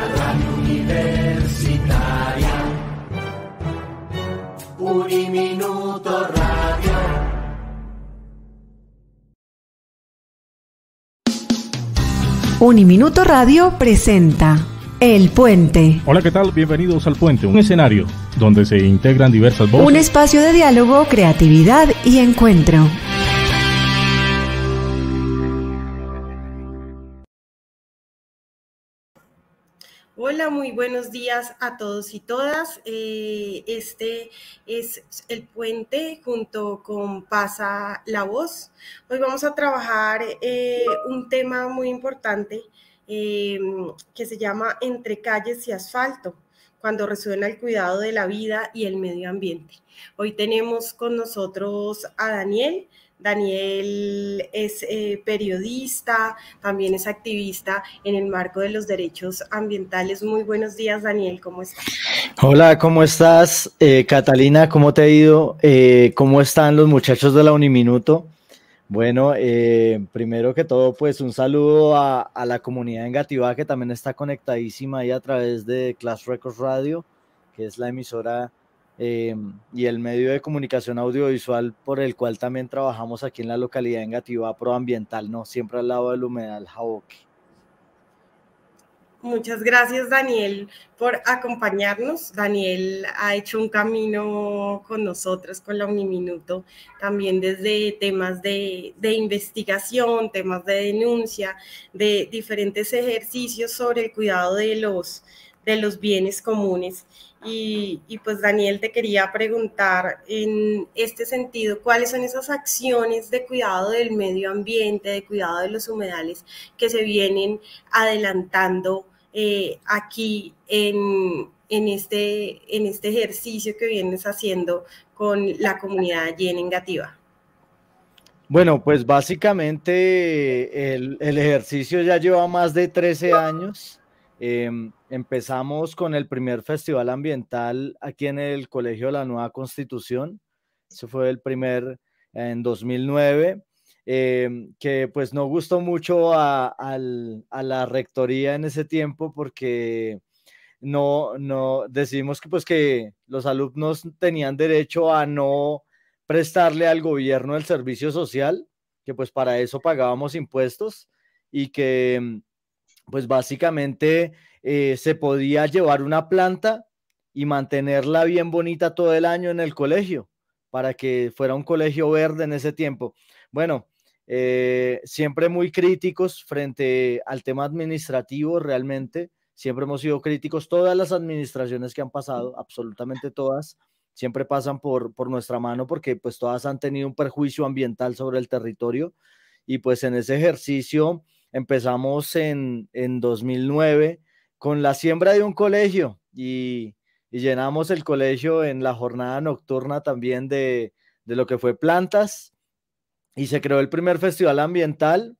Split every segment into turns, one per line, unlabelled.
Radio Universitaria. Uniminuto Radio.
Uniminuto Radio presenta El Puente.
Hola, ¿qué tal? Bienvenidos al Puente, un escenario donde se integran diversas voces.
Un espacio de diálogo, creatividad y encuentro.
Hola, muy buenos días a todos y todas. Este es El Puente junto con Pasa la Voz. Hoy vamos a trabajar un tema muy importante que se llama Entre calles y asfalto, cuando resuena el cuidado de la vida y el medio ambiente. Hoy tenemos con nosotros a Daniel. Daniel es periodista, también es activista en el marco de los derechos ambientales. Muy buenos días, Daniel, ¿cómo estás?
Hola, ¿cómo estás? Catalina, ¿cómo te ha ido? ¿Cómo están los muchachos de la Uniminuto? Bueno, primero que todo, pues un saludo a la comunidad en Engativá, que también está conectadísima ahí a través de Clash Records Radio, que es la emisora y el medio de comunicación audiovisual por el cual también trabajamos aquí en la localidad de Engativá, proambiental, ¿no? Siempre al lado del humedal Jaboque.
Muchas gracias, Daniel, por acompañarnos. Daniel ha hecho un camino con nosotros, con la Uniminuto, también desde temas de investigación, temas de denuncia, de diferentes ejercicios sobre el cuidado de los bienes comunes. Y pues, Daniel, te quería preguntar en este sentido, ¿cuáles son esas acciones de cuidado del medio ambiente, de cuidado de los humedales que se vienen adelantando aquí en este ejercicio que vienes haciendo con la comunidad allí en Engativá?
Bueno, pues básicamente el ejercicio ya lleva más de 13 años. Empezamos con el primer festival ambiental aquí en el Colegio de la Nueva Constitución. Ese fue el primer en 2009, que pues no gustó mucho a la rectoría en ese tiempo porque no decidimos que pues que los alumnos tenían derecho a no prestarle al gobierno el servicio social, que pues para eso pagábamos impuestos y que pues básicamente se podía llevar una planta y mantenerla bien bonita todo el año en el colegio, para que fuera un colegio verde en ese tiempo. Bueno, siempre muy críticos frente al tema administrativo, realmente, siempre hemos sido críticos, todas las administraciones que han pasado, absolutamente todas, siempre pasan por nuestra mano porque pues todas han tenido un perjuicio ambiental sobre el territorio y pues en ese ejercicio empezamos en 2009 con la siembra de un colegio y llenamos el colegio en la jornada nocturna también de lo que fue plantas y se creó el primer festival ambiental.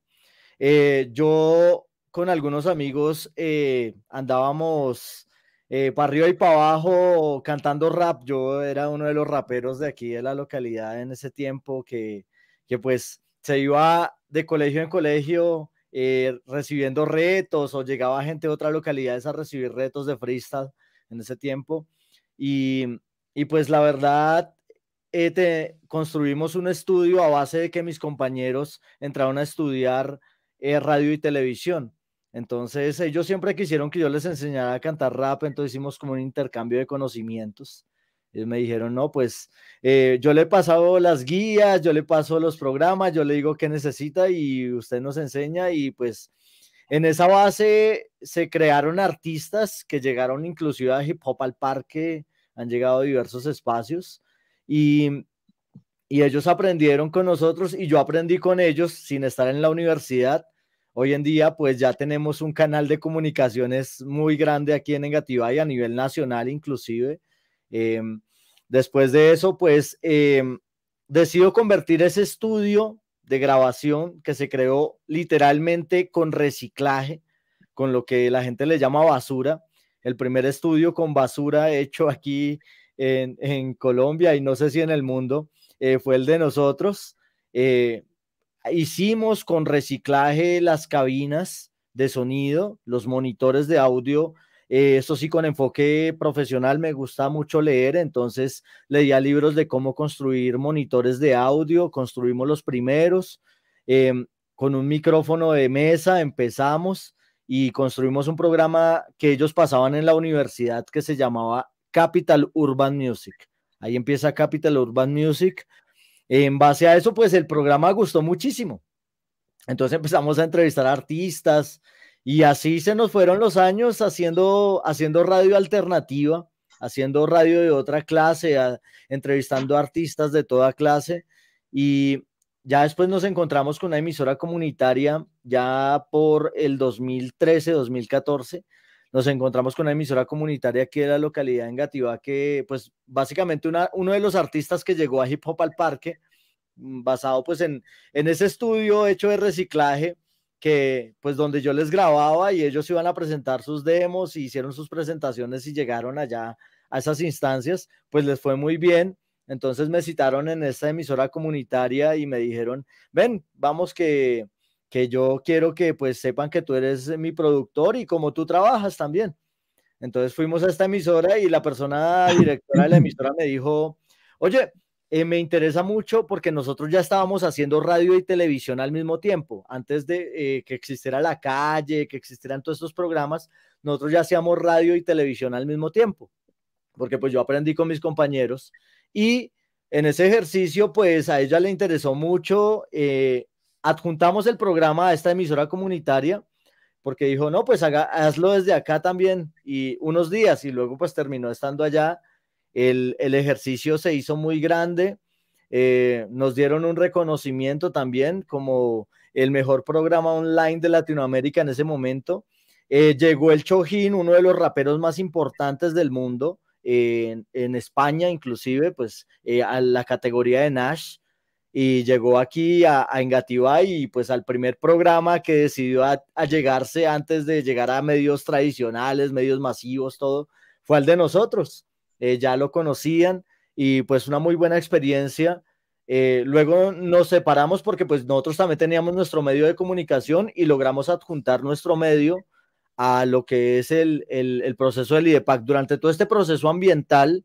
Yo con algunos amigos andábamos para arriba y para abajo cantando rap. Yo era uno de los raperos de aquí de la localidad en ese tiempo que pues se iba de colegio en colegio recibiendo retos o llegaba gente de otras localidades a recibir retos de freestyle en ese tiempo y pues la verdad construimos un estudio a base de que mis compañeros entraron a estudiar radio y televisión. Entonces ellos siempre quisieron que yo les enseñara a cantar rap, entonces hicimos como un intercambio de conocimientos. Ellos me dijeron, no, pues yo le he pasado las guías, yo le paso los programas, yo le digo qué necesita y usted nos enseña y pues en esa base se crearon artistas que llegaron inclusive a Hip Hop al Parque, han llegado a diversos espacios y ellos aprendieron con nosotros y yo aprendí con ellos sin estar en la universidad. Hoy en día pues ya tenemos un canal de comunicaciones muy grande aquí en Engativá y a nivel nacional inclusive. Después de eso pues decido convertir ese estudio de grabación que se creó literalmente con reciclaje, con lo que la gente le llama basura, el primer estudio con basura hecho aquí en Colombia y no sé si en el mundo, fue el de nosotros. Hicimos con reciclaje las cabinas de sonido, los monitores de audio Eso sí, con enfoque profesional, me gusta mucho leer, entonces leía libros de cómo construir monitores de audio, construimos los primeros, eh, con un micrófono de mesa empezamos y construimos un programa que ellos pasaban en la universidad que se llamaba Capital Urban Music. Ahí empieza Capital Urban Music. En base a eso, pues el programa gustó muchísimo. Entonces empezamos a entrevistar a artistas y así se nos fueron los años haciendo radio alternativa, haciendo radio de otra clase, entrevistando a artistas de toda clase, y ya después nos encontramos con una emisora comunitaria ya por el 2013, 2014. Nos encontramos con una emisora comunitaria aquí de la localidad de Engativá, que pues básicamente uno de los artistas que llegó a Hip Hop al Parque, basado pues en ese estudio hecho de reciclaje, que pues donde yo les grababa y ellos iban a presentar sus demos y hicieron sus presentaciones y llegaron allá a esas instancias, pues les fue muy bien. Entonces me citaron en esta emisora comunitaria y me dijeron, ven, vamos que yo quiero que pues sepan que tú eres mi productor y como tú trabajas también. Entonces fuimos a esta emisora y la persona directora de la emisora me dijo, oye, me interesa mucho porque nosotros ya estábamos haciendo radio y televisión al mismo tiempo. Antes de que existiera La Calle, que existieran todos estos programas, nosotros ya hacíamos radio y televisión al mismo tiempo, porque pues yo aprendí con mis compañeros y en ese ejercicio pues a ella le interesó mucho. Adjuntamos el programa a esta emisora comunitaria porque dijo, no, pues hazlo desde acá también y unos días, y luego pues terminó estando allá. El ejercicio se hizo muy grande, nos dieron un reconocimiento también como el mejor programa online de Latinoamérica en ese momento. Llegó el Chojin, uno de los raperos más importantes del mundo, en España inclusive, pues a la categoría de Nash, y llegó aquí a Engativá y pues al primer programa que decidió a llegarse antes de llegar a medios tradicionales, medios masivos, todo, fue al de nosotros. Ya lo conocían y pues una muy buena experiencia. Luego nos separamos porque pues nosotros también teníamos nuestro medio de comunicación y logramos adjuntar nuestro medio a lo que es el proceso del IDEPAC. Durante todo este proceso ambiental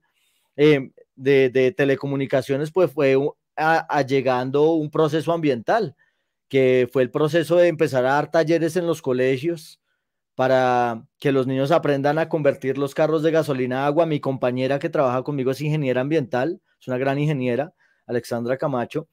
de telecomunicaciones, pues fue llegando un proceso ambiental, que fue el proceso de empezar a dar talleres en los colegios para que los niños aprendan a convertir los carros de gasolina a agua. Mi compañera que trabaja conmigo es ingeniera ambiental, es una gran ingeniera, Alexandra Camacho.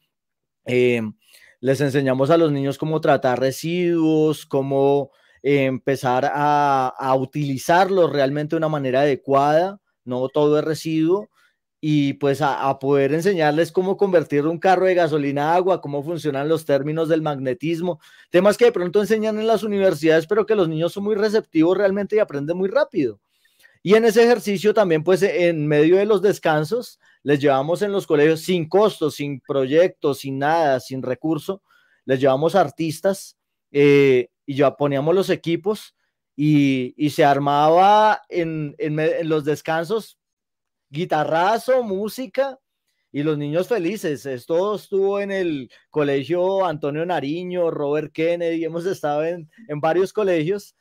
Les enseñamos a los niños cómo tratar residuos, cómo empezar a utilizarlos realmente de una manera adecuada, no todo es residuo, y pues a poder enseñarles cómo convertir un carro de gasolina a agua, cómo funcionan los términos del magnetismo, temas que de pronto enseñan en las universidades, pero que los niños son muy receptivos realmente y aprenden muy rápido. Y en ese ejercicio también, pues en medio de los descansos, les llevamos en los colegios sin costos, sin proyectos, sin nada, sin recurso, les llevamos artistas y ya poníamos los equipos y se armaba en los descansos guitarrazo, música y los niños felices. Esto estuvo en el colegio Antonio Nariño, Robert Kennedy, hemos estado en varios colegios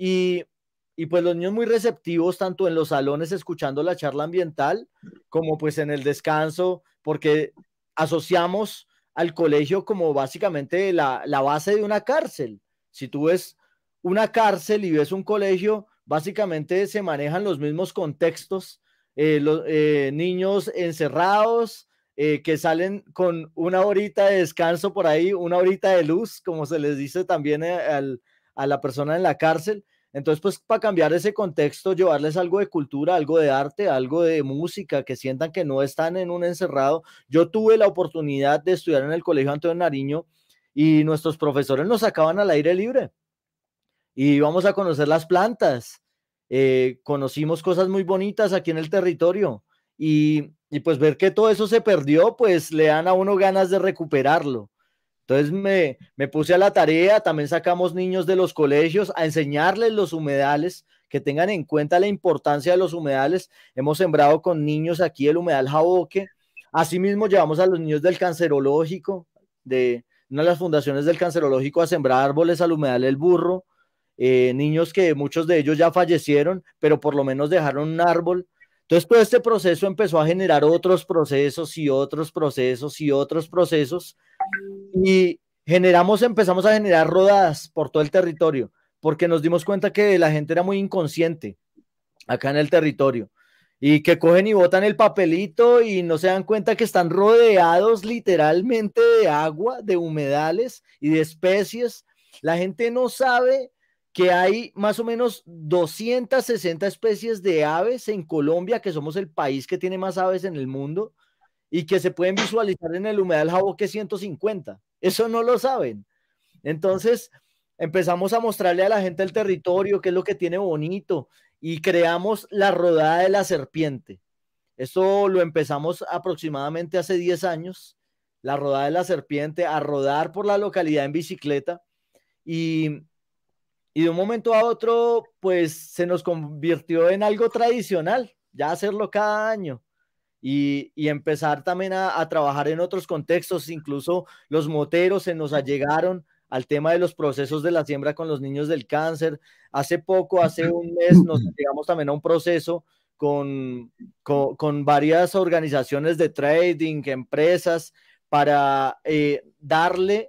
y pues los niños muy receptivos, tanto en los salones escuchando la charla ambiental, como pues en el descanso, porque asociamos al colegio como básicamente la base de una cárcel. Si tú ves una cárcel y ves un colegio, básicamente se manejan los mismos contextos. Los niños encerrados, que salen con una horita de descanso por ahí, una horita de luz, como se les dice también a la persona en la cárcel. Entonces, pues para cambiar ese contexto, llevarles algo de cultura, algo de arte, algo de música, que sientan que no están en un encerrado. Yo tuve la oportunidad de estudiar en el Colegio Antonio Nariño y nuestros profesores nos sacaban al aire libre y íbamos a conocer las plantas. Conocimos cosas muy bonitas aquí en el territorio y pues ver que todo eso se perdió, pues le dan a uno ganas de recuperarlo. Entonces me puse a la tarea, también sacamos niños de los colegios a enseñarles los humedales, que tengan en cuenta la importancia de los humedales. Hemos sembrado con niños aquí el humedal Jaboque. Asimismo llevamos a los niños del cancerológico, de una de las fundaciones del cancerológico, a sembrar árboles al humedal El Burro. niños que muchos de ellos ya fallecieron, pero por lo menos dejaron un árbol. Entonces todo este proceso empezó a generar otros procesos y otros procesos y otros procesos, y empezamos a generar rodadas por todo el territorio, porque nos dimos cuenta que la gente era muy inconsciente acá en el territorio, y que cogen y botan el papelito y no se dan cuenta que están rodeados literalmente de agua, de humedales y de especies. La gente no sabe que hay más o menos 260 especies de aves en Colombia, que somos el país que tiene más aves en el mundo, y que se pueden visualizar en el humedal Jaboque 150. Eso no lo saben. Entonces empezamos a mostrarle a la gente el territorio, qué es lo que tiene bonito, y creamos la rodada de la serpiente. Esto lo empezamos aproximadamente hace 10 años, la rodada de la serpiente, a rodar por la localidad en bicicleta, y de un momento a otro, pues se nos convirtió en algo tradicional, ya hacerlo cada año. Y empezar también a trabajar en otros contextos, incluso los moteros se nos allegaron al tema de los procesos de la siembra con los niños del cáncer. Hace poco, hace un mes, nos llegamos también a un proceso con varias organizaciones de trading, empresas, para darle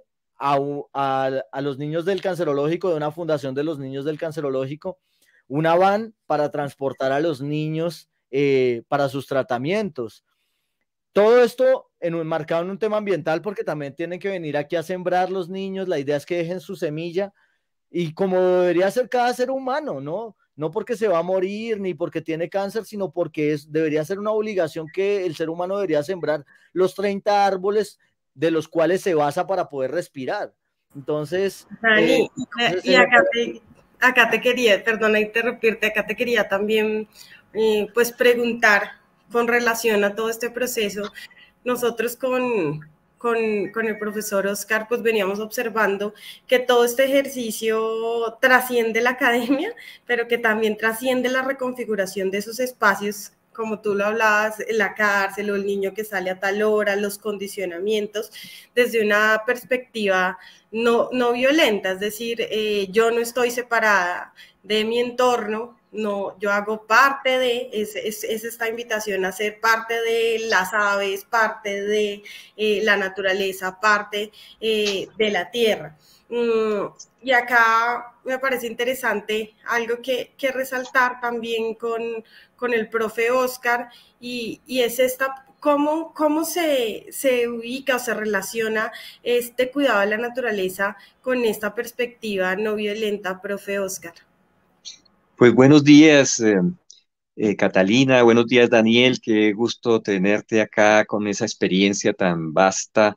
a los niños del cancerológico, de una fundación de los niños del cancerológico, una van para transportar a los niños para sus tratamientos. Todo esto enmarcado en un tema ambiental, porque también tienen que venir aquí a sembrar los niños. La idea es que dejen su semilla, y como debería ser cada ser humano, ¿no? No porque se va a morir ni porque tiene cáncer, sino porque debería ser una obligación que el ser humano debería sembrar los 30 árboles de los cuales se basa para poder respirar. Entonces,
Dani, y acá te quería, perdona interrumpirte, acá te quería también pues preguntar con relación a todo este proceso. Nosotros con el profesor Oscar pues veníamos observando que todo este ejercicio trasciende la academia, pero que también trasciende la reconfiguración de esos espacios, como tú lo hablabas, la cárcel o el niño que sale a tal hora, los condicionamientos, desde una perspectiva no violenta, es decir, yo no estoy separada de mi entorno, no, yo hago parte de, es esta invitación a ser parte de las aves, parte de la naturaleza, parte de la tierra. Y acá me parece interesante algo que resaltar también con el profe Oscar, y es esta, cómo se ubica o se relaciona este cuidado de la naturaleza con esta perspectiva no violenta, profe Oscar.
Pues buenos días, Catalina, buenos días, Daniel, qué gusto tenerte acá con esa experiencia tan vasta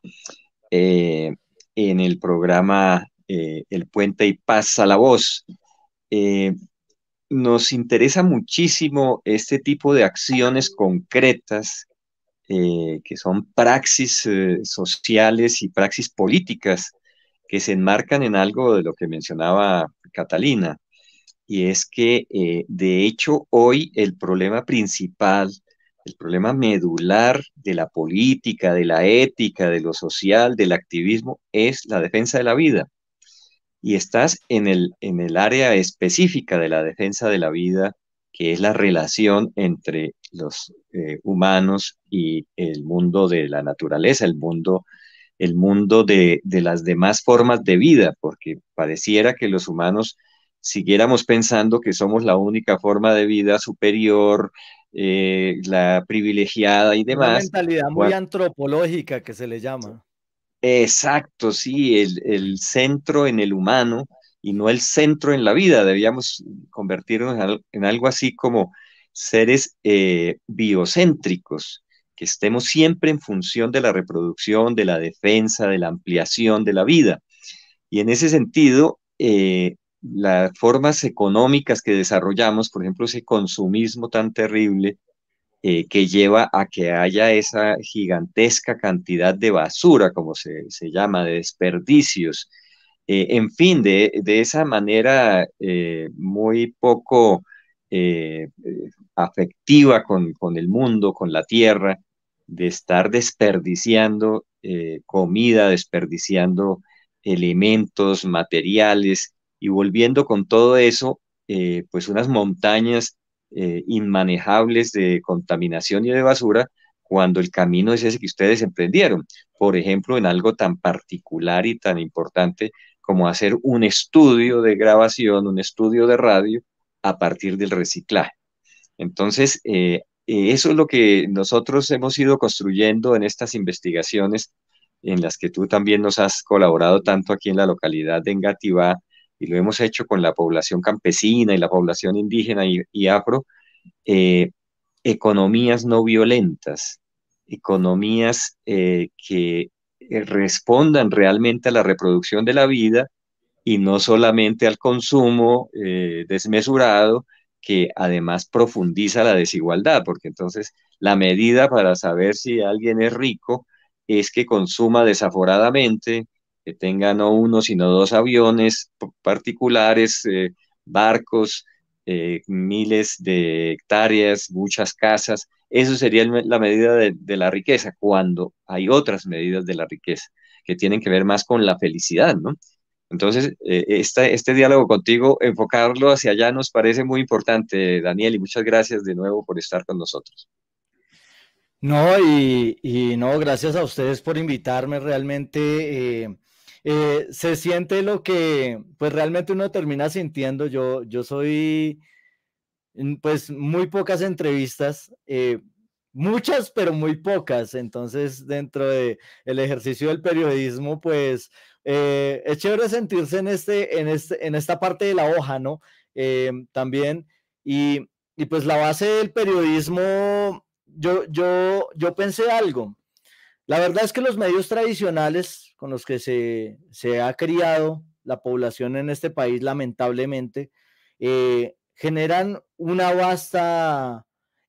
eh, en el programa El Puente y Pasa la Voz. Eh, Nos interesa muchísimo este tipo de acciones concretas que son praxis sociales y praxis políticas que se enmarcan en algo de lo que mencionaba Catalina, y es que de hecho hoy el problema principal, el problema medular de la política, de la ética, de lo social, del activismo, es la defensa de la vida. Y estás en el área específica de la defensa de la vida, que es la relación entre los humanos y el mundo de la naturaleza, el mundo de las demás formas de vida, porque pareciera que los humanos siguiéramos pensando que somos la única forma de vida superior, la privilegiada y
una
demás.
mentalidad muy antropológica que se le llama.
Exacto, sí, el centro en el humano y no el centro en la vida. Debíamos convertirnos en algo así como seres biocéntricos, que estemos siempre en función de la reproducción, de la defensa, de la ampliación de la vida. Y en ese sentido, las formas económicas que desarrollamos, por ejemplo, ese consumismo tan terrible, que lleva a que haya esa gigantesca cantidad de basura, como se llama, de desperdicios. En fin, de esa manera muy poco afectiva con el mundo, con la tierra, de estar desperdiciando comida, desperdiciando elementos materiales y volviendo con todo eso, pues unas montañas inmanejables de contaminación y de basura cuando el camino es ese que ustedes emprendieron. Por ejemplo, en algo tan particular y tan importante como hacer un estudio de grabación, un estudio de radio a partir del reciclaje. Entonces, eso es lo que nosotros hemos ido construyendo en estas investigaciones en las que tú también nos has colaborado tanto aquí en la localidad de Engativá, y lo hemos hecho con la población campesina y la población indígena y afro, eh, economías no violentas, economías que respondan realmente a la reproducción de la vida y no solamente al consumo desmesurado, que además profundiza la desigualdad, porque entonces la medida para saber si alguien es rico es que consuma desaforadamente, que tenga no uno, sino dos aviones particulares, barcos, miles de hectáreas, muchas casas. Eso sería la medida de la riqueza, cuando hay otras medidas de la riqueza que tienen que ver más con la felicidad, ¿no? Entonces, este diálogo contigo, enfocarlo hacia allá nos parece muy importante, Daniel, y muchas gracias de nuevo por estar con nosotros.
No, y no, gracias a ustedes por invitarme. Realmente se siente lo que pues realmente uno termina sintiendo. Yo soy pues muy pocas entrevistas, muchas pero muy pocas. Entonces dentro de el ejercicio del periodismo pues es chévere sentirse en esta parte de la hoja, ¿no? También y pues la base del periodismo, yo pensé algo. La verdad es que los medios tradicionales con los que se ha criado la población en este país, lamentablemente, generan una vasta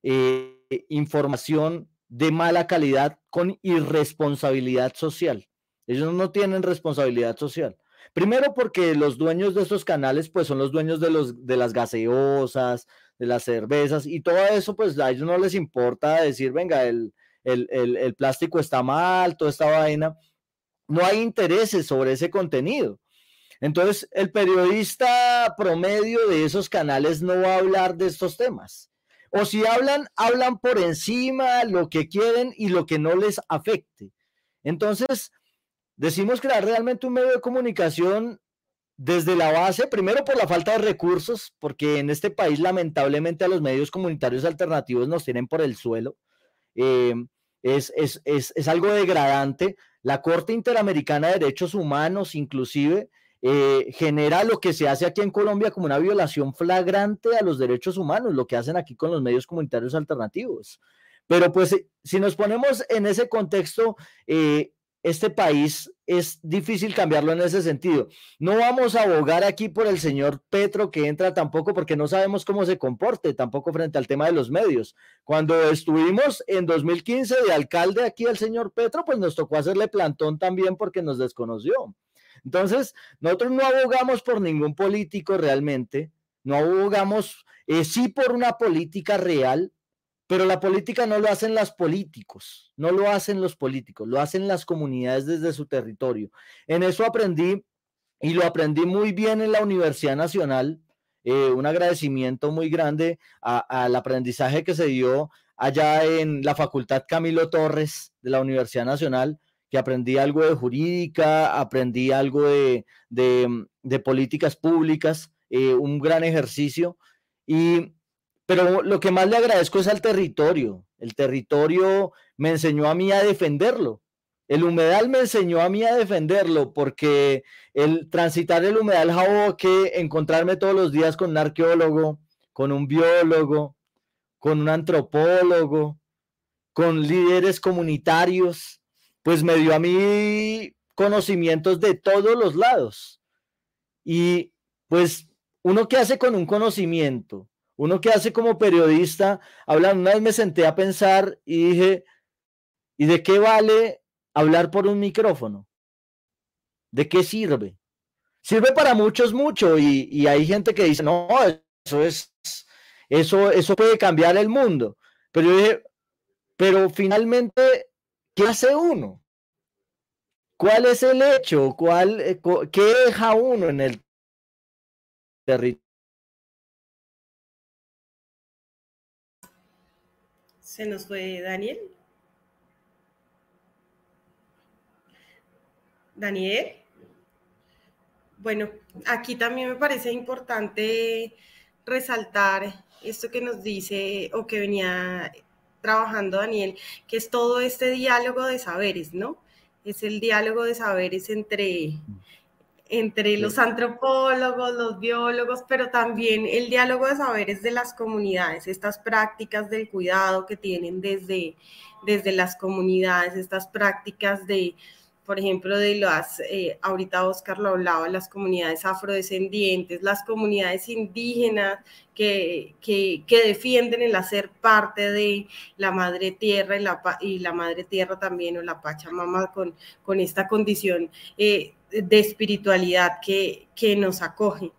información de mala calidad con irresponsabilidad social. Ellos no tienen responsabilidad social. Primero porque los dueños de estos canales pues son los dueños de las gaseosas, de las cervezas y todo eso, pues a ellos no les importa decir, venga, el plástico está mal, toda esta vaina. No hay intereses sobre ese contenido. Entonces, el periodista promedio de esos canales no va a hablar de estos temas. O si hablan, hablan por encima lo que quieren y lo que no les afecte. Entonces, decimos crear realmente un medio de comunicación desde la base, primero por la falta de recursos, porque en este país lamentablemente a los medios comunitarios alternativos nos tienen por el suelo. Eh, es algo degradante. La Corte Interamericana de Derechos Humanos inclusive genera lo que se hace aquí en Colombia como una violación flagrante a los derechos humanos, lo que hacen aquí con los medios comunitarios alternativos. Pero pues si nos ponemos en ese contexto, este país es difícil cambiarlo en ese sentido. No vamos a abogar aquí por el señor Petro que entra tampoco, porque no sabemos cómo se comporte tampoco frente al tema de los medios. Cuando estuvimos en 2015 de alcalde aquí el señor Petro, pues nos tocó hacerle plantón también porque nos desconoció. Entonces, nosotros no abogamos por ningún político realmente, no abogamos sí por una política real, pero la política no lo hacen los políticos, no lo hacen los políticos, lo hacen las comunidades desde su territorio. En eso aprendí, y lo aprendí muy bien en la Universidad Nacional, un agradecimiento muy grande al aprendizaje que se dio allá en la Facultad Camilo Torres de la Universidad Nacional, que aprendí algo de jurídica, aprendí algo de políticas públicas, un gran ejercicio, pero lo que más le agradezco es al territorio. El territorio me enseñó a mí a defenderlo. El humedal me enseñó a mí a defenderlo, porque el transitar el humedal Jaboque, encontrarme todos los días con un arqueólogo, con un biólogo, con un antropólogo, con líderes comunitarios, pues me dio a mí conocimientos de todos los lados. Y pues uno que hace con un conocimiento, uno que hace como periodista, hablando, una vez me senté a pensar y dije, ¿y de qué vale hablar por un micrófono? ¿De qué sirve? Sirve para muchos mucho, y hay gente que dice, no, eso puede cambiar el mundo. Pero yo dije, pero finalmente, ¿qué hace uno? ¿Cuál es el hecho? ¿Qué deja uno en el territorio.
Se nos fue Daniel. Daniel. Bueno, aquí también me parece importante resaltar esto que nos dice o que venía trabajando Daniel, que es todo este diálogo de saberes, ¿no? Es el diálogo de saberes entre los antropólogos, los biólogos, pero también el diálogo de saberes de las comunidades, estas prácticas del cuidado que tienen desde las comunidades, estas prácticas de, por ejemplo, de las, ahorita Oscar lo hablaba, las comunidades afrodescendientes, las comunidades indígenas que defienden el hacer parte de la madre tierra y la madre tierra también, o la Pachamama, con esta condición de espiritualidad que nos acoge.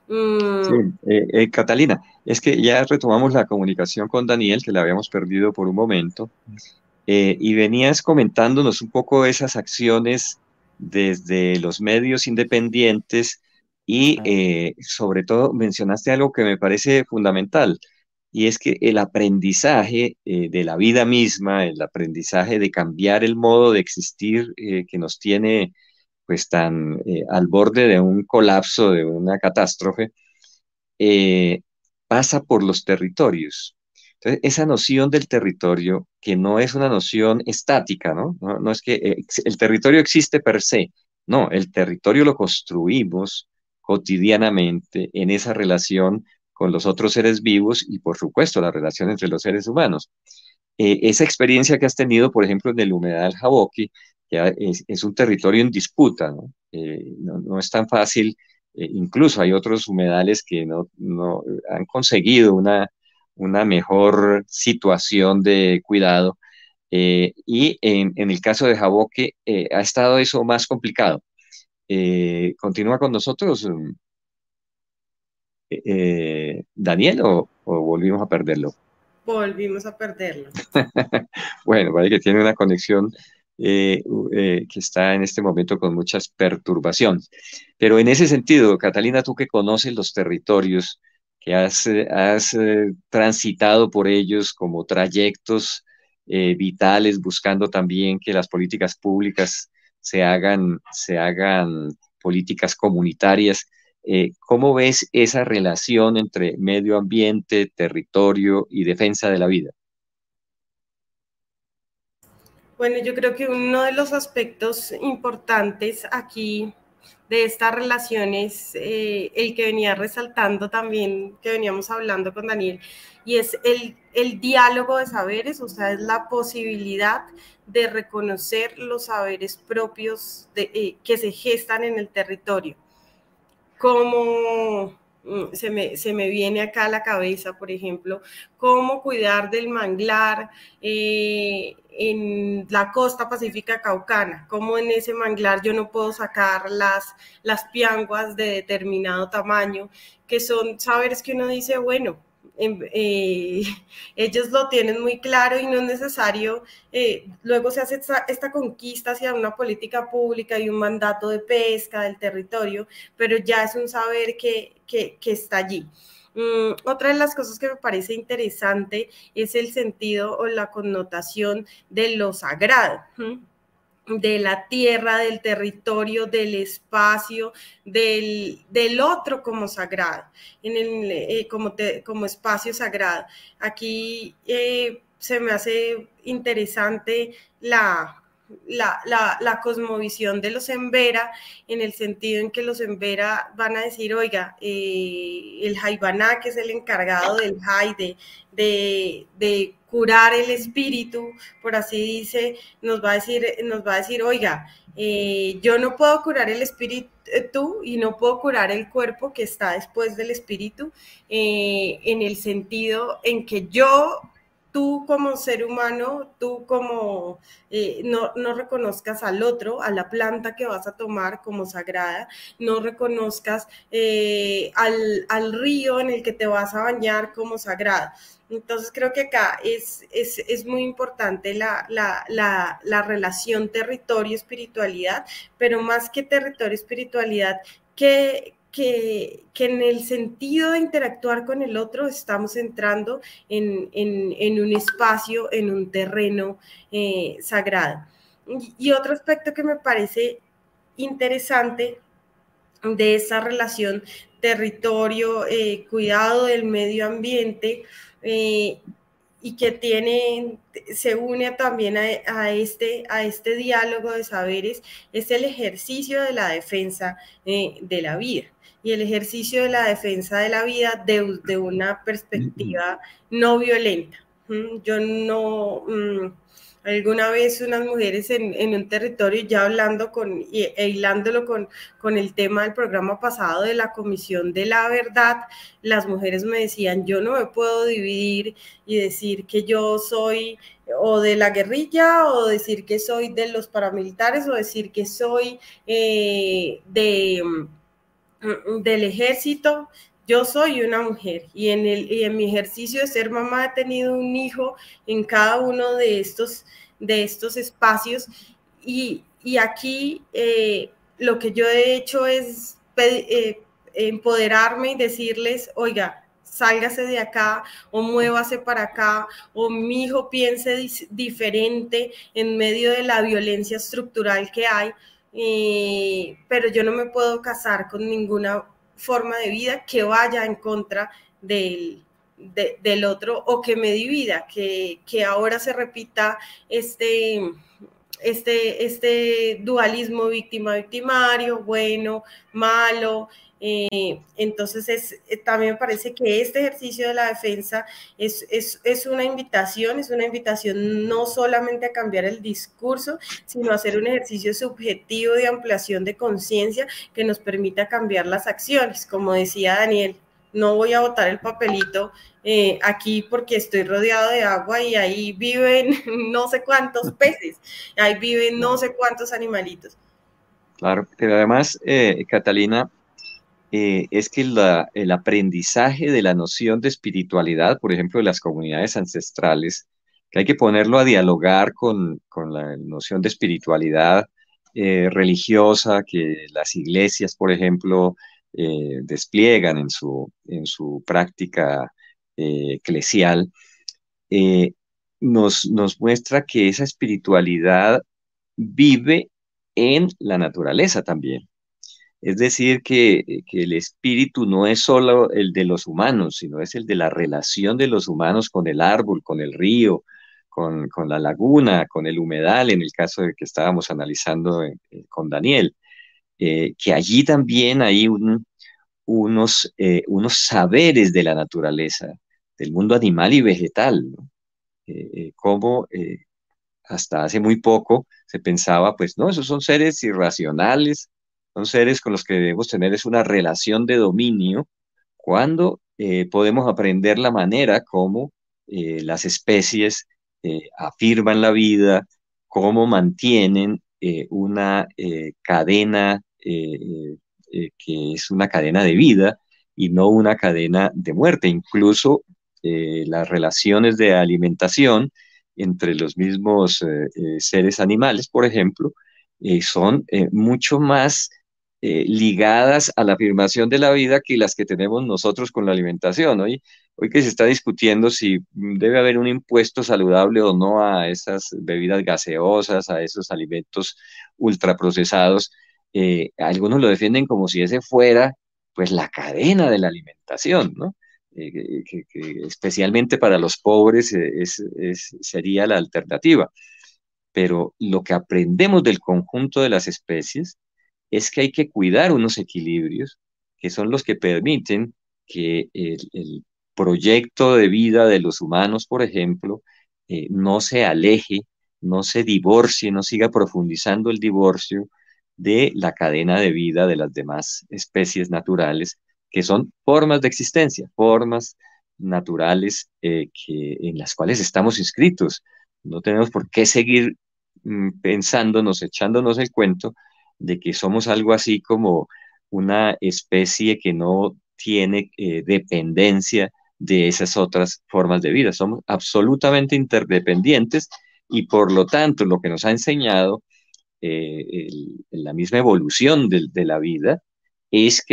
Sí, Catalina, es que ya retomamos la comunicación con Daniel, que la habíamos perdido por un momento, y venías comentándonos un poco esas acciones desde los medios independientes y sobre todo mencionaste algo que me parece fundamental, y es que el aprendizaje de la vida misma, el aprendizaje de cambiar el modo de existir que nos tiene pues tan al borde de un colapso, de una catástrofe, eh, pasa por los territorios. Entonces, esa noción del territorio, que no es una noción estática, ¿no? No es que el territorio existe per se, no, el territorio lo construimos cotidianamente en esa relación con los otros seres vivos y, por supuesto, la relación entre los seres humanos. Esa experiencia que has tenido, por ejemplo, en el humedal Jaboqui, que es un territorio en disputa, ¿no? No es tan fácil, incluso hay otros humedales que no han conseguido una mejor situación de cuidado, y en el caso de Jaboque ha estado eso más complicado. ¿Continúa con nosotros, Daniel, o volvimos a perderlo?
Volvimos a perderlo.
Bueno, parece que tiene una conexión que está en este momento con muchas perturbaciones. Pero en ese sentido, Catalina, tú que conoces los territorios, que has transitado por ellos como trayectos vitales, buscando también que las políticas públicas se hagan políticas comunitarias. ¿Cómo ves esa relación entre medio ambiente, territorio y defensa de la vida?
Bueno, yo creo que uno de los aspectos importantes aquí de esta relación es el que venía resaltando también, que veníamos hablando con Daniel, y es el diálogo de saberes, o sea, es la posibilidad de reconocer los saberes propios que se gestan en el territorio. Como se me viene acá a la cabeza, por ejemplo, cómo cuidar del manglar en la costa pacífica caucana, cómo en ese manglar yo no puedo sacar las pianguas de determinado tamaño, que son saberes que uno dice, bueno, ellos lo tienen muy claro y no es necesario, luego se hace esta conquista hacia una política pública y un mandato de pesca del territorio, pero ya es un saber que está allí. Otra de las cosas que me parece interesante es el sentido o la connotación de lo sagrado, de la tierra, del territorio, del espacio, del otro como sagrado, como espacio sagrado. Aquí se me hace interesante la cosmovisión de los Embera, en el sentido en que los Embera van a decir, oiga, el Jaibaná, que es el encargado del Jai, de curar el espíritu, por así dice, nos va a decir, oiga, yo no puedo curar el espíritu y no puedo curar el cuerpo que está después del espíritu, en el sentido en que tú como ser humano, tú como no reconozcas al otro, a la planta que vas a tomar como sagrada, no reconozcas al río en el que te vas a bañar como sagrado. Entonces creo que acá es muy importante la relación territorio-espiritualidad, pero más que territorio-espiritualidad, ¿qué que en el sentido de interactuar con el otro estamos entrando en un espacio, en un terreno sagrado. Y otro aspecto que me parece interesante de esa relación territorio, cuidado del medio ambiente, y que se une también a este diálogo de saberes, es el ejercicio de la defensa de la vida. Y el ejercicio de la defensa de la vida de una perspectiva no violenta. Yo no... Alguna vez unas mujeres en un territorio, ya hablando e hilándolo con el tema del programa pasado de la Comisión de la Verdad, las mujeres me decían, yo no me puedo dividir y decir que yo soy o de la guerrilla, o decir que soy de los paramilitares, o decir que soy del ejército. Yo soy una mujer y en mi ejercicio de ser mamá he tenido un hijo en cada uno de estos espacios, y aquí lo que yo he hecho es empoderarme y decirles, oiga, sálgase de acá, o muévase para acá, o mi hijo piense diferente en medio de la violencia estructural que hay, pero yo no me puedo casar con ninguna forma de vida que vaya en contra del otro, o que me divida, que ahora se repita este dualismo víctima-victimario, bueno, malo. Entonces también me parece que este ejercicio de la defensa es una invitación no solamente a cambiar el discurso, sino a hacer un ejercicio subjetivo de ampliación de conciencia que nos permita cambiar las acciones. Como decía Daniel, no voy a botar el papelito aquí porque estoy rodeado de agua y ahí viven no sé cuántos peces, ahí viven no sé cuántos animalitos.
Claro, pero además, Catalina, es que el aprendizaje de la noción de espiritualidad, por ejemplo, de las comunidades ancestrales, que hay que ponerlo a dialogar con la noción de espiritualidad religiosa que las iglesias, por ejemplo, despliegan en su práctica eclesial, eh, nos muestra que esa espiritualidad vive en la naturaleza también. Es decir, que el espíritu no es solo el de los humanos, sino es el de la relación de los humanos con el árbol, con el río, con la laguna, con el humedal, en el caso de que estábamos analizando con Daniel. Que allí también hay unos saberes de la naturaleza, del mundo animal y vegetal, ¿no? Como hasta hace muy poco se pensaba, pues no, esos son seres irracionales, son seres con los que debemos tener es una relación de dominio, cuando podemos aprender la manera como las especies afirman la vida, cómo mantienen una cadena que es una cadena de vida y no una cadena de muerte. Incluso las relaciones de alimentación entre los mismos seres animales, por ejemplo, son mucho más ligadas a la afirmación de la vida que las que tenemos nosotros con la alimentación. Hoy que se está discutiendo si debe haber un impuesto saludable o no a esas bebidas gaseosas, a esos alimentos ultraprocesados, algunos lo defienden como si ese fuera pues la cadena de la alimentación, ¿no? Que especialmente para los pobres sería la alternativa. Pero lo que aprendemos del conjunto de las especies es que hay que cuidar unos equilibrios que son los que permiten que el proyecto de vida de los humanos, por ejemplo, no se aleje, no se divorcie, no siga profundizando el divorcio de la cadena de vida de las demás especies naturales, que son formas de existencia, formas naturales en las cuales estamos inscritos. No tenemos por qué seguir pensándonos, echándonos el cuento de que somos algo así como una especie que no tiene dependencia de esas otras formas de vida. Somos absolutamente interdependientes y por lo tanto lo que nos ha enseñado la misma evolución de la vida es que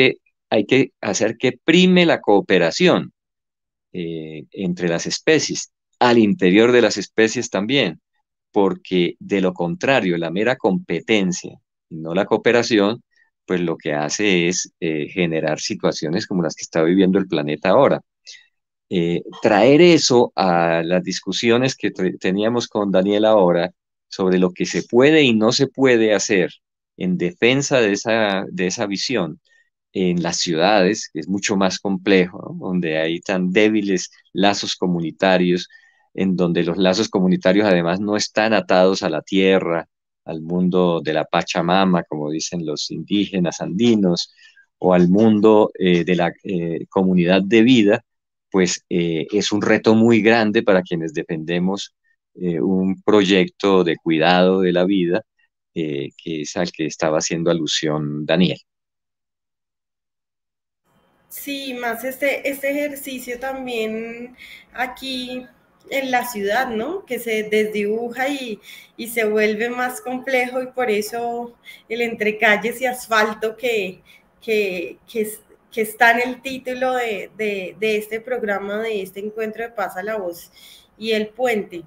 hay que hacer que prime la cooperación entre las especies, al interior de las especies también, porque de lo contrario, la mera competencia y no la cooperación, pues lo que hace es generar situaciones como las que está viviendo el planeta ahora. Traer eso a las discusiones que teníamos con Daniel ahora sobre lo que se puede y no se puede hacer en defensa de esa visión en las ciudades, que es mucho más complejo, ¿no? Donde hay tan débiles lazos comunitarios, en donde los lazos comunitarios además no están atados a la tierra, al mundo de la Pachamama, como dicen los indígenas andinos, o al mundo de la comunidad de vida, pues es un reto muy grande para quienes defendemos un proyecto de cuidado de la vida, que es al que estaba haciendo alusión Daniel.
Sí, más este ejercicio también aquí en la ciudad, ¿no? Que se desdibuja y se vuelve más complejo y por eso el entre calles y asfalto que está en el título de este programa, de este encuentro de Paz a la Voz y el puente.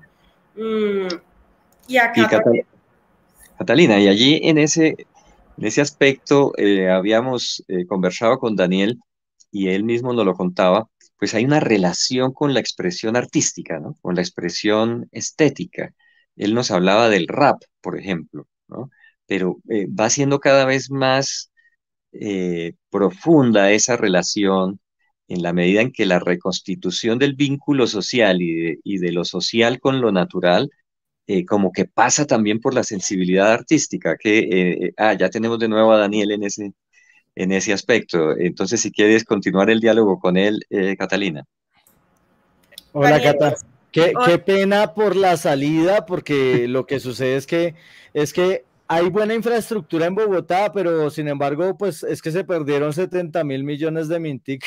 Y acá también.
Catalina, y allí en ese aspecto habíamos conversado con Daniel y él mismo nos lo contaba, pues hay una relación con la expresión artística, ¿no? Con la expresión estética. Él nos hablaba del rap, por ejemplo, ¿no? Pero va siendo cada vez más profunda esa relación en la medida en que la reconstitución del vínculo social y de lo social con lo natural como que pasa también por la sensibilidad artística, ya tenemos de nuevo a Daniel en ese aspecto. Entonces, si quieres continuar el diálogo con él, Catalina.
Hola, Cata. Qué pena por la salida, porque lo que sucede es que hay buena infraestructura en Bogotá, pero sin embargo, pues es que se perdieron 70.000 millones de Mintic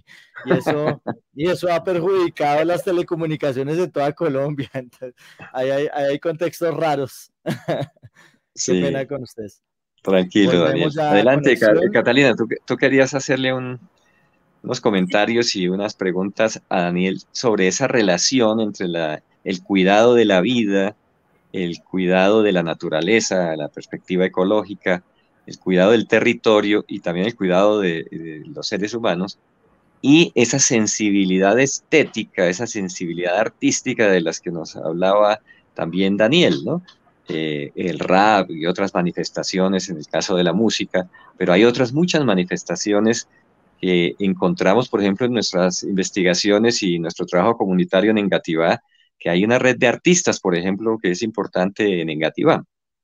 y eso ha perjudicado las telecomunicaciones de toda Colombia. Entonces, hay contextos raros.
Sí.
Qué pena con ustedes.
Tranquilo, Daniel. Adelante, Catalina, tú querías hacerle unos comentarios y unas preguntas a Daniel sobre esa relación entre el cuidado de la vida, el cuidado de la naturaleza, la perspectiva ecológica, el cuidado del territorio y también el cuidado de los seres humanos, y esa sensibilidad estética, esa sensibilidad artística de las que nos hablaba también Daniel, ¿no? El rap y otras manifestaciones en el caso de la música, pero hay otras muchas manifestaciones que encontramos, por ejemplo, en nuestras investigaciones y nuestro trabajo comunitario en Engativá, que hay una red de artistas, por ejemplo, que es importante en Engativá.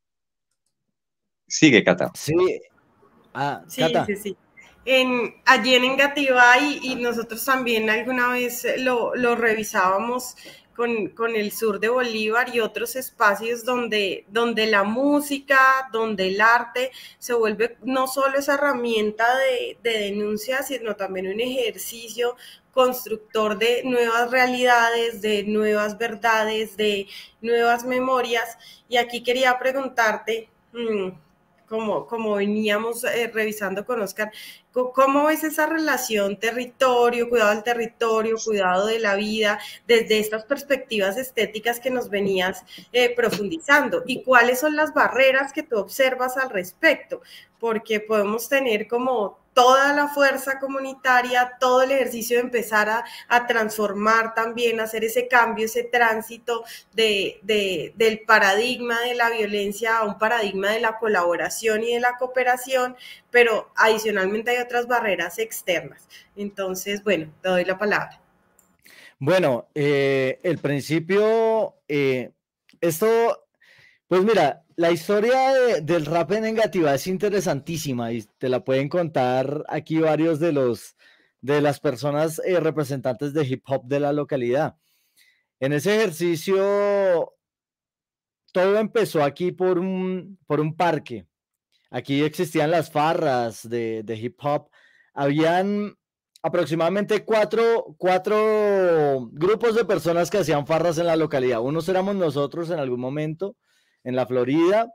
Sigue, Cata.
Sí.
Cata. Sí. Allí en Engativá y nosotros también alguna vez lo revisábamos con el sur de Bolívar y otros espacios donde la música, donde el arte se vuelve no solo esa herramienta de denuncia, sino también un ejercicio constructor de nuevas realidades, de nuevas verdades, de nuevas memorias. Y aquí quería preguntarte, como veníamos revisando con Oscar, ¿cómo ves esa relación territorio, cuidado del territorio, cuidado de la vida, desde estas perspectivas estéticas que nos venías profundizando? ¿Y cuáles son las barreras que tú observas al respecto? Porque podemos tener como toda la fuerza comunitaria, todo el ejercicio de empezar a transformar también, hacer ese cambio, ese tránsito del paradigma de la violencia a un paradigma de la colaboración y de la cooperación, pero adicionalmente hay otras barreras externas. Entonces, bueno, te doy la palabra.
Bueno, el principio, esto, pues mira, la historia del rap en Engativá es interesantísima y te la pueden contar aquí varios de las personas representantes de hip hop de la localidad. En ese ejercicio, todo empezó aquí por un parque. Aquí existían las farras de hip hop. Habían aproximadamente cuatro grupos de personas que hacían farras en la localidad. Unos éramos nosotros en algún momento, en la Florida.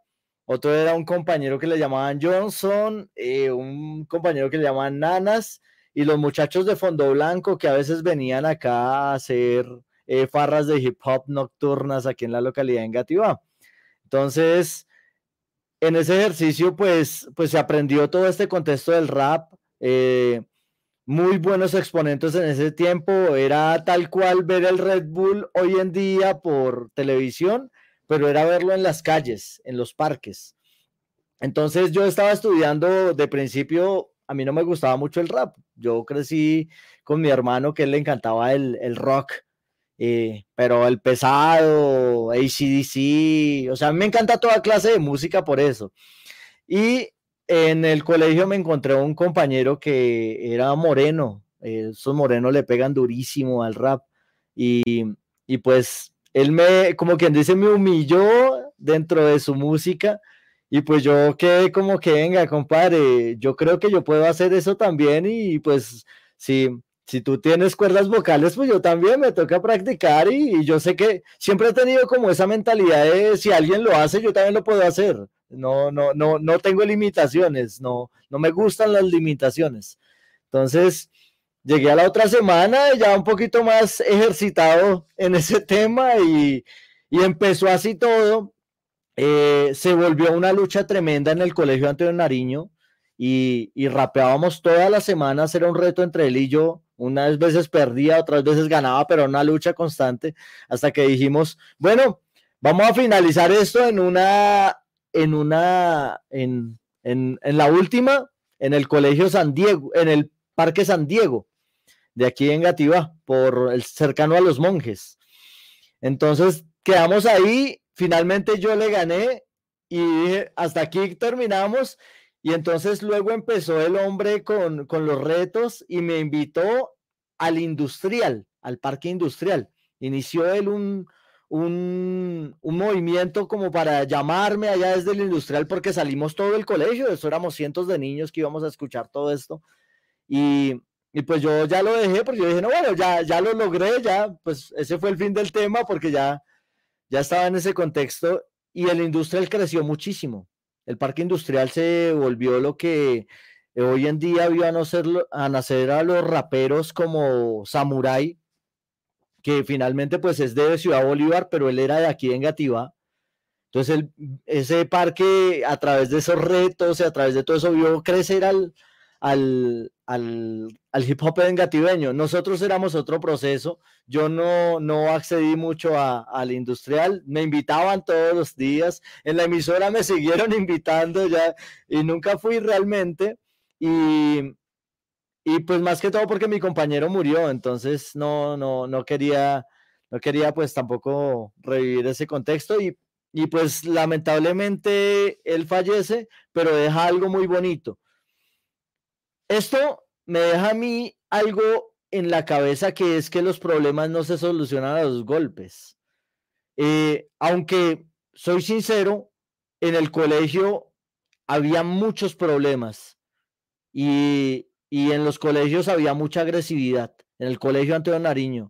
otro era un compañero que le llamaban Johnson, un compañero que le llamaban Nanas, y los muchachos de Fondo Blanco que a veces venían acá a hacer farras de hip hop nocturnas aquí en la localidad de Engativá. Entonces, en ese ejercicio, pues se aprendió todo este contexto del rap, muy buenos exponentes en ese tiempo, era tal cual ver el Red Bull hoy en día por televisión, pero era verlo en las calles, en los parques. Entonces yo estaba estudiando de principio, a mí no me gustaba mucho el rap, yo crecí con mi hermano que él le encantaba el rock, pero el pesado, AC/DC, o sea, a mí me encanta toda clase de música por eso. Y en el colegio me encontré un compañero que era moreno, esos morenos le pegan durísimo al rap, y pues él como quien dice, me humilló dentro de su música, y pues yo quedé como que, venga, compadre, yo creo que yo puedo hacer eso también, y pues si tú tienes cuerdas vocales, pues yo también me toca practicar, y yo sé que siempre he tenido como esa mentalidad de si alguien lo hace, yo también lo puedo hacer. No tengo limitaciones, no me gustan las limitaciones. Entonces, llegué a la otra semana ya un poquito más ejercitado en ese tema, y empezó así todo. Se volvió una lucha tremenda en el colegio Antonio Nariño, y rapeábamos todas las semanas, era un reto entre él y yo. Unas veces perdía, otras veces ganaba, pero una lucha constante, hasta que dijimos, bueno, vamos a finalizar esto en la última, en el colegio San Diego, en el Parque San Diego, de aquí en Gativá, cercano a Los Monjes. Entonces quedamos ahí, finalmente yo le gané, y dije, hasta aquí terminamos. Y entonces luego empezó el hombre con los retos, y me invitó al industrial, al parque industrial. Inició él un movimiento como para llamarme allá desde el industrial, porque salimos todo el colegio, eso éramos cientos de niños que íbamos a escuchar todo esto, y pues yo ya lo dejé, porque yo dije, no, bueno, ya lo logré, ya, pues ese fue el fin del tema, porque ya estaba en ese contexto, y el industrial creció muchísimo. El parque industrial se volvió lo que hoy en día vio a nacer a los raperos como Samurai, que finalmente pues es de Ciudad Bolívar, pero él era de aquí en Engativá. Entonces ese parque, a través de esos retos y a través de todo eso, vio crecer al hip hop engativeño. Nosotros éramos otro proceso. Yo no accedí mucho al industrial. Me invitaban todos los días. En la emisora me siguieron invitando ya, y nunca fui realmente. Y pues más que todo porque mi compañero murió, entonces no quería pues tampoco revivir ese contexto, y pues lamentablemente él fallece, pero deja algo muy bonito. Esto me deja a mí algo en la cabeza, que es que los problemas no se solucionan a los golpes. Aunque soy sincero, en el colegio había muchos problemas, y en los colegios había mucha agresividad, en el colegio Antonio Nariño.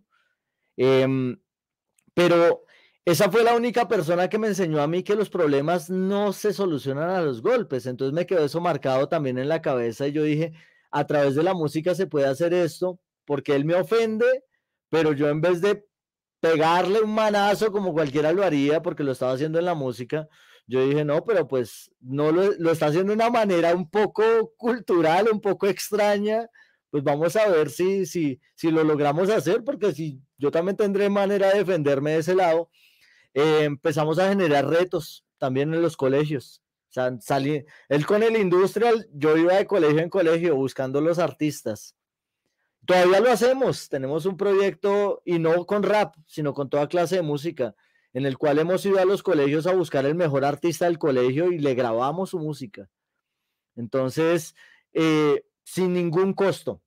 Pero esa fue la única persona que me enseñó a mí que los problemas no se solucionan a los golpes. Entonces me quedó eso marcado también en la cabeza, y yo dije, a través de la música se puede hacer esto, porque él me ofende, pero yo, en vez de pegarle un manazo como cualquiera lo haría, porque lo estaba haciendo en la música, yo dije, no, pero pues no lo está haciendo de una manera un poco cultural, un poco extraña, pues vamos a ver si lo logramos hacer, porque si yo también tendré manera de defenderme de ese lado. Empezamos a generar retos también en los colegios. O sea, él con el industrial, yo iba de colegio en colegio buscando los artistas. Todavía lo hacemos, tenemos un proyecto, y no con rap, sino con toda clase de música, en el cual hemos ido a los colegios a buscar el mejor artista del colegio y le grabamos su música. Entonces, sin ningún costo.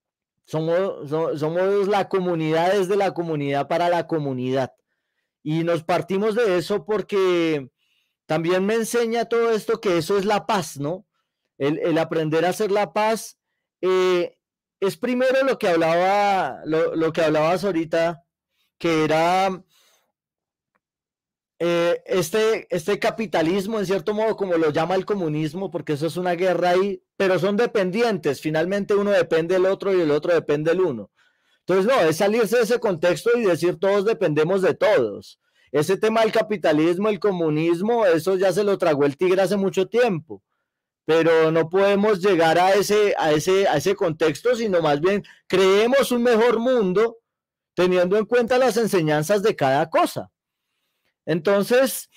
Somos la comunidad, desde la comunidad para la comunidad. Y nos partimos de eso porque también me enseña todo esto, que eso es la paz, ¿no? El aprender a hacer la paz, es primero lo que hablabas ahorita, que era este capitalismo, en cierto modo, como lo llama el comunismo, porque eso es una guerra ahí, pero son dependientes, finalmente uno depende del otro y el otro depende del uno. Entonces, no, es salirse de ese contexto y decir todos dependemos de todos. Ese tema del capitalismo, el comunismo, eso ya se lo tragó el tigre hace mucho tiempo, pero no podemos llegar a ese contexto, sino más bien creemos un mejor mundo teniendo en cuenta las enseñanzas de cada cosa. Entonces,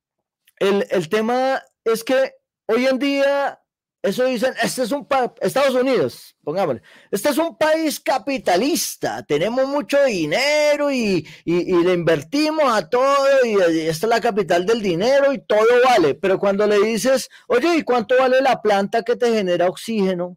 el tema es que hoy en día, eso dicen, Estados Unidos, pongámosle, este es un país capitalista, tenemos mucho dinero y le invertimos a todo y esta es la capital del dinero y todo vale, pero cuando le dices, oye, ¿y cuánto vale la planta que te genera oxígeno?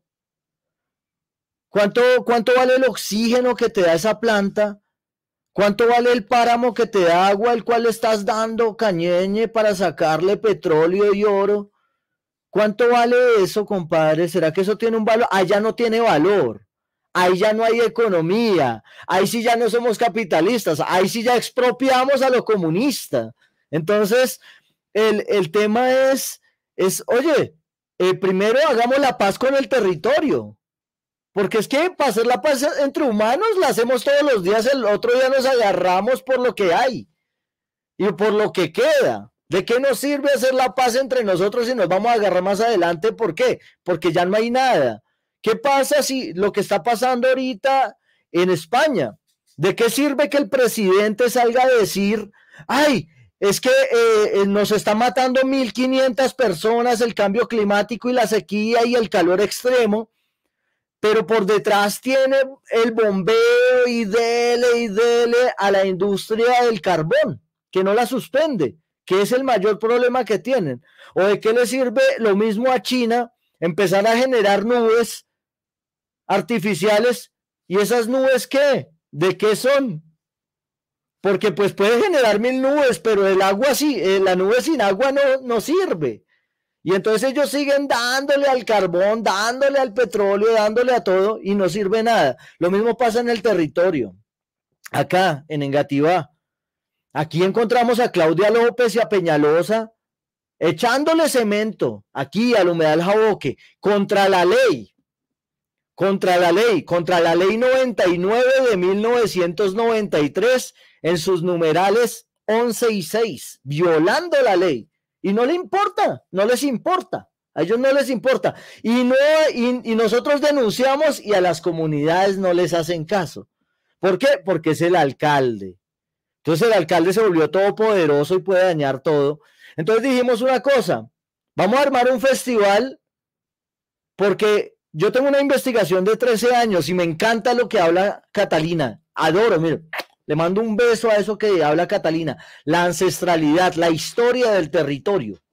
¿Cuánto vale el oxígeno que te da esa planta? ¿Cuánto vale el páramo que te da agua, el cual le estás dando cañeñe para sacarle petróleo y oro? ¿Cuánto vale eso, compadre? ¿Será que eso tiene un valor? Ahí ya no tiene valor. Ahí ya no hay economía. Ahí sí ya no somos capitalistas. Ahí sí ya expropiamos a lo comunista. Entonces, el tema es oye, primero hagamos la paz con el territorio. Porque es que para hacer la paz entre humanos la hacemos todos los días, el otro día nos agarramos por lo que hay y por lo que queda. ¿De qué nos sirve hacer la paz entre nosotros si nos vamos a agarrar más adelante? ¿Por qué? Porque ya no hay nada. ¿Qué pasa si lo que está pasando ahorita en España? ¿De qué sirve que el presidente salga a decir, ay, es que nos está matando 1.500 personas el cambio climático y la sequía y el calor extremo? Pero por detrás tiene el bombeo y dele a la industria del carbón, que no la suspende, que es el mayor problema que tienen. ¿O de qué le sirve lo mismo a China empezar a generar nubes artificiales? ¿Y esas nubes qué? ¿De qué son? Porque pues puede generar 1.000 nubes, pero el agua sí, la nube sin agua no sirve. Y entonces ellos siguen dándole al carbón, dándole al petróleo, dándole a todo y no sirve nada. Lo mismo pasa en el territorio. Acá, en Engativá, aquí encontramos a Claudia López y a Peñalosa echándole cemento aquí al humedal Jaboque contra la ley 99 de 1993 en sus numerales 11 y 6, violando la ley. Y no le importa, no les importa, a ellos no les importa. Y nosotros denunciamos y a las comunidades no les hacen caso. ¿Por qué? Porque es el alcalde. Entonces el alcalde se volvió todopoderoso y puede dañar todo. Entonces dijimos una cosa, vamos a armar un festival porque yo tengo una investigación de 13 años y me encanta lo que habla Catalina. Adoro, mire. Le mando un beso a eso que habla Catalina, la ancestralidad, la historia del territorio.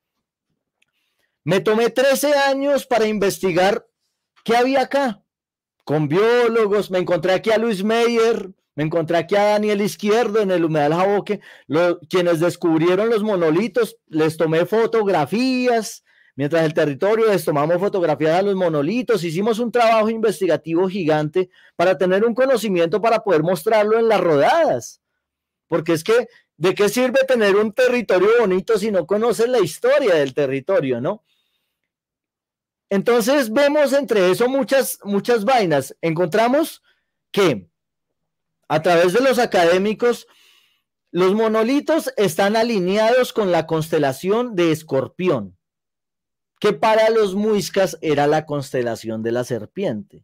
Me tomé 13 años para investigar qué había acá, con biólogos, me encontré aquí a Luis Meyer, me encontré aquí a Daniel Izquierdo en el humedal Jaboque, quienes descubrieron los monolitos, les tomé fotografías, mientras el territorio les tomamos fotografías a los monolitos, hicimos un trabajo investigativo gigante para tener un conocimiento para poder mostrarlo en las rodadas. Porque es que, ¿de qué sirve tener un territorio bonito si no conoces la historia del territorio, no? Entonces vemos entre eso muchas vainas. Encontramos que a través de los académicos, los monolitos están alineados con la constelación de Escorpión, que para los muiscas era la constelación de la serpiente.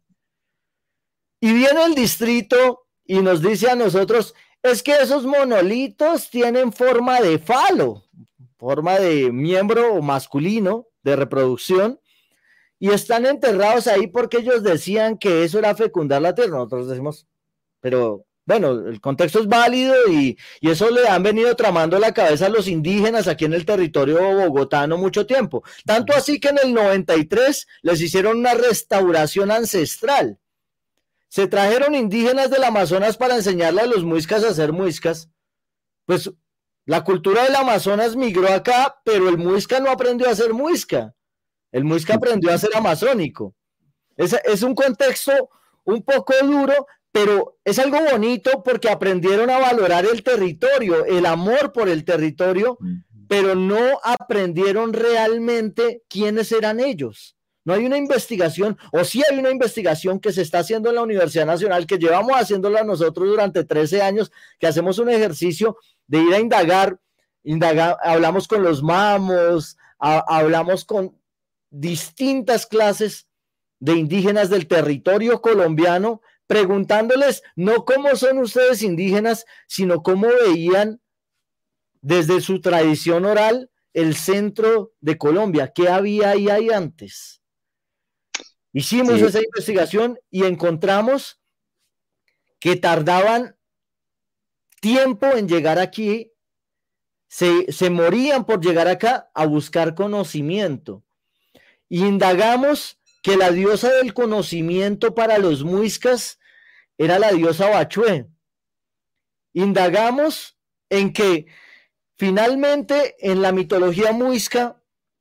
Y viene el distrito y nos dice a nosotros, es que esos monolitos tienen forma de falo, forma de miembro masculino de reproducción, y están enterrados ahí porque ellos decían que eso era fecundar la tierra. Nosotros decimos, pero bueno, el contexto es válido y eso le han venido tramando la cabeza a los indígenas aquí en el territorio bogotano mucho tiempo. Tanto así que en el 93 les hicieron una restauración ancestral. Se trajeron indígenas del Amazonas para enseñarle a los muiscas a hacer muiscas. Pues la cultura del Amazonas migró acá, pero el muisca no aprendió a hacer muisca. El muisca aprendió a ser amazónico. Es un contexto un poco duro, pero es algo bonito porque aprendieron a valorar el territorio, el amor por el territorio, pero no aprendieron realmente quiénes eran ellos. No hay una investigación, o sí hay una investigación que se está haciendo en la Universidad Nacional, que llevamos haciéndola nosotros durante 13 años, que hacemos un ejercicio de ir a indagar, hablamos con los mamos, hablamos con distintas clases de indígenas del territorio colombiano, preguntándoles no cómo son ustedes indígenas, sino cómo veían desde su tradición oral el centro de Colombia, qué había ahí antes. Hicimos esa investigación y encontramos que tardaban tiempo en llegar aquí, se morían por llegar acá a buscar conocimiento. Y indagamos que la diosa del conocimiento para los muiscas era la diosa Bachué. Indagamos en que finalmente en la mitología muisca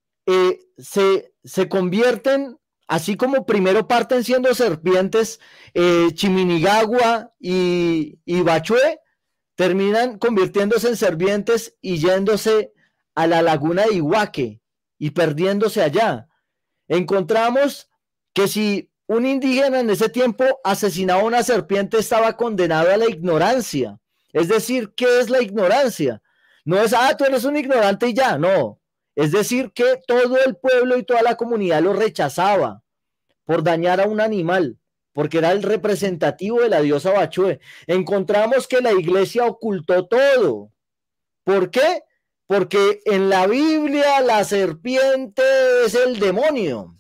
se convierten, así como primero parten siendo serpientes, Chiminigagua y Bachué, terminan convirtiéndose en serpientes y yéndose a la laguna de Iguaque y perdiéndose allá. Encontramos que si un indígena en ese tiempo asesinaba a una serpiente, estaba condenado a la ignorancia. Es decir, ¿qué es la ignorancia? No es, tú eres un ignorante y ya, no. Es decir, que todo el pueblo y toda la comunidad lo rechazaba por dañar a un animal, porque era el representativo de la diosa Bachué. Encontramos que la iglesia ocultó todo. ¿Por qué? Porque en la Biblia la serpiente es el demonio.